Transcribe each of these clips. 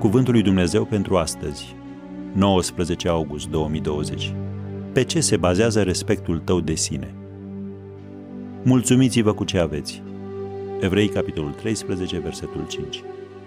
Cuvântul lui Dumnezeu pentru astăzi, 19 august 2020. Pe ce se bazează respectul tău de sine? Mulțumiți-vă cu ce aveți. Evrei, capitolul 13, versetul 5.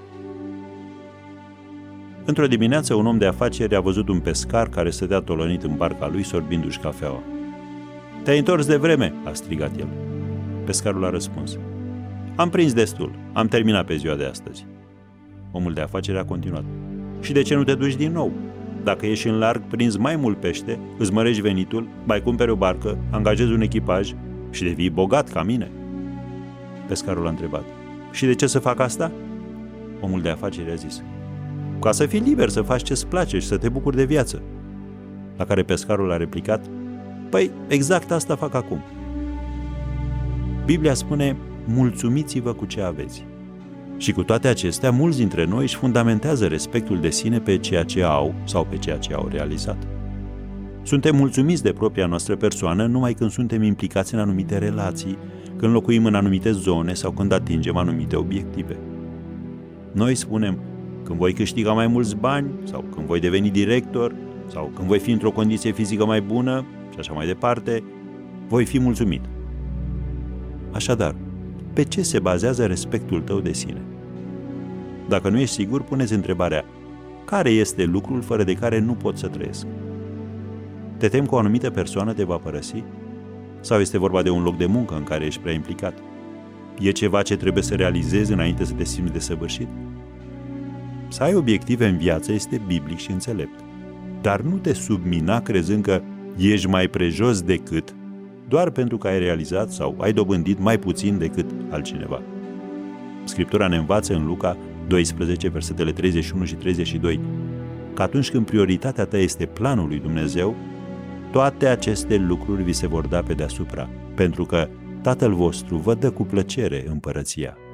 Într-o dimineață, un om de afaceri a văzut un pescar care stătea tolănit în barca lui, sorbindu-și cafeaua. "Te-ai întors de vreme!" a strigat el. Pescarul a răspuns: "Am prins destul, am terminat pe ziua de astăzi." Omul de afaceri a continuat: "Și de ce nu te duci din nou? Dacă ieși în larg, prinzi mai mult pește, îți mărești venitul, mai cumperi o barcă, angajezi un echipaj și devii bogat ca mine." Pescarul a întrebat: "Și de ce să fac asta?" Omul de afaceri a zis: "Ca să fii liber să faci ce-ți place și să te bucuri de viață." La care pescarul a replicat: "Păi, exact asta fac acum." Biblia spune: mulțumiți-vă cu ce aveți. Și cu toate acestea, mulți dintre noi își fundamentează respectul de sine pe ceea ce au sau pe ceea ce au realizat. Suntem mulțumiți de propria noastră persoană numai când suntem implicați în anumite relații, când locuim în anumite zone sau când atingem anumite obiective. Noi spunem: când voi câștiga mai mulți bani, sau când voi deveni director, sau când voi fi într-o condiție fizică mai bună, și așa mai departe, voi fi mulțumit. Așadar, pe ce se bazează respectul tău de sine? Dacă nu ești sigur, pune-ți întrebarea: care este lucrul fără de care nu pot să trăiesc? Te temi că o anumită persoană te va părăsi? Sau este vorba de un loc de muncă în care ești prea implicat? E ceva ce trebuie să realizezi înainte să te simți desăvârșit? Să ai obiective în viață este biblic și înțelept, dar nu te submina crezând că ești mai prejos decât doar pentru că ai realizat sau ai dobândit mai puțin decât altcineva. Scriptura ne învață în Luca 12, versetele 31 și 32, că atunci când prioritatea ta este planul lui Dumnezeu, toate aceste lucruri vi se vor da pe deasupra, pentru că Tatăl vostru vă dă cu plăcere împărăția.